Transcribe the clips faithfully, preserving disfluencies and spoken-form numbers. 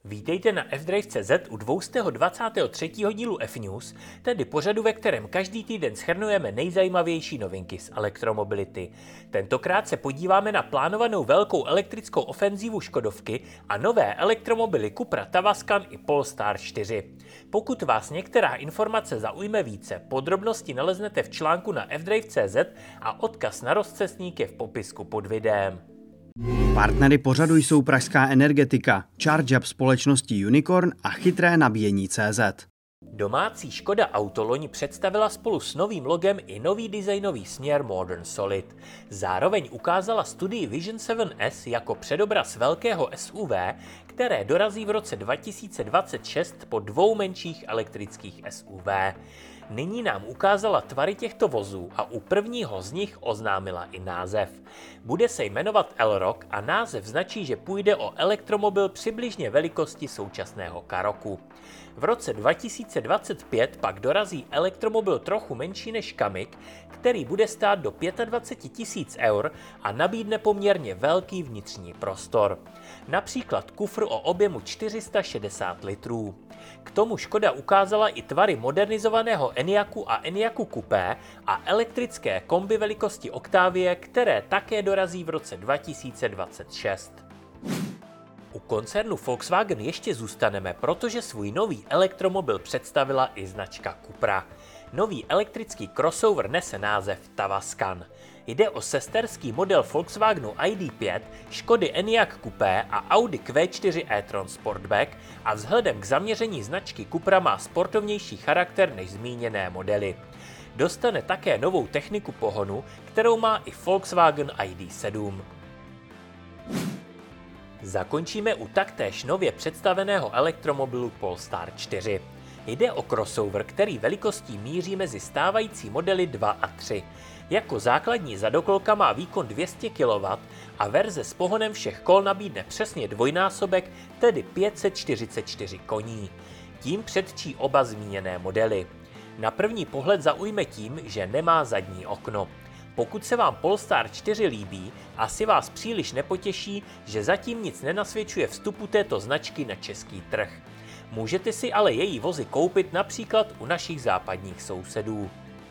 Vítejte na fdrive tečka cé zet u dvouset dvacátého třetího dílu F-News, tedy pořadu, ve kterém každý týden shrnujeme nejzajímavější novinky z elektromobility. Tentokrát se podíváme na plánovanou velkou elektrickou ofenzívu Škodovky a nové elektromobily Cupra Tavascan i Polestar čtyři. Pokud vás některá informace zaujme více, podrobnosti naleznete v článku na fdrive tečka cé zet a odkaz na rozcestník je v popisku pod videem. Partnery pořadu jsou pražská Energetika, ChargeUp společnosti Unicorn a chytré nabíjení tečka cé zet. Domácí Škoda Auto loni představila spolu s novým logem i nový designový směr Modern Solid. Zároveň ukázala studii Vision sedm S jako předobraz velkého S U V, které dorazí v roce dva tisíce dvacet šest po dvou menších elektrických S U V. Nyní nám ukázala tvary těchto vozů a u prvního z nich oznámila i název. Bude se jmenovat Elroq a název značí, že půjde o elektromobil přibližně velikosti současného Karoku. V roce dva tisíce dvacet pět pak dorazí elektromobil trochu menší než Kamik, který bude stát do dvacet pět tisíc eur a nabídne poměrně velký vnitřní prostor. Například kufr o objemu čtyři sta šedesát litrů. K tomu Škoda ukázala i tvary modernizovaného Enyaqu a Enyaqu Coupé a elektrické kombi velikosti Octavie, které také dorazí v roce dva tisíce dvacet šest. U koncernu Volkswagen ještě zůstaneme, protože svůj nový elektromobil představila i značka Cupra. Nový elektrický crossover nese název Tavascan. Jde o sesterský model Volkswagenu I D pět, Škody Enyaq Coupé a Audi Q čtyři e-tron Sportback a vzhledem k zaměření značky Cupra má sportovnější charakter než zmíněné modely. Dostane také novou techniku pohonu, kterou má i Volkswagen I D sedm. Zakončíme u taktéž nově představeného elektromobilu Polestar čtyři. Jde o crossover, který velikostí míří mezi stávající modely dva a tři. Jako základní zadokolka má výkon dvě stě kilowattů a verze s pohonem všech kol nabídne přesně dvojnásobek, tedy pět set čtyřicet čtyři koní. Tím předčí oba zmíněné modely. Na první pohled zaujme tím, že nemá zadní okno. Pokud se vám Polestar čtyři líbí, asi vás příliš nepotěší, že zatím nic nenasvědčuje vstupu této značky na český trh. Můžete si ale její vozy koupit například u našich západních sousedů.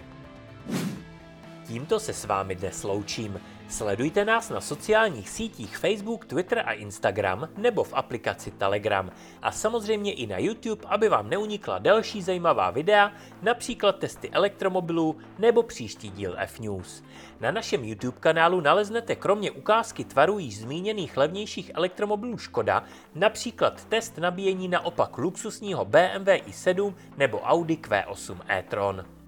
Tímto se s vámi dnes loučím. Sledujte nás na sociálních sítích Facebook, Twitter a Instagram nebo v aplikaci Telegram. A samozřejmě i na YouTube, aby vám neunikla další zajímavá videa, například testy elektromobilů nebo příští díl F-News. Na našem YouTube kanálu naleznete kromě ukázky tvarů již zmíněných levnějších elektromobilů Škoda, například test nabíjení naopak luxusního B M W i sedm nebo Audi Q osm e-tron.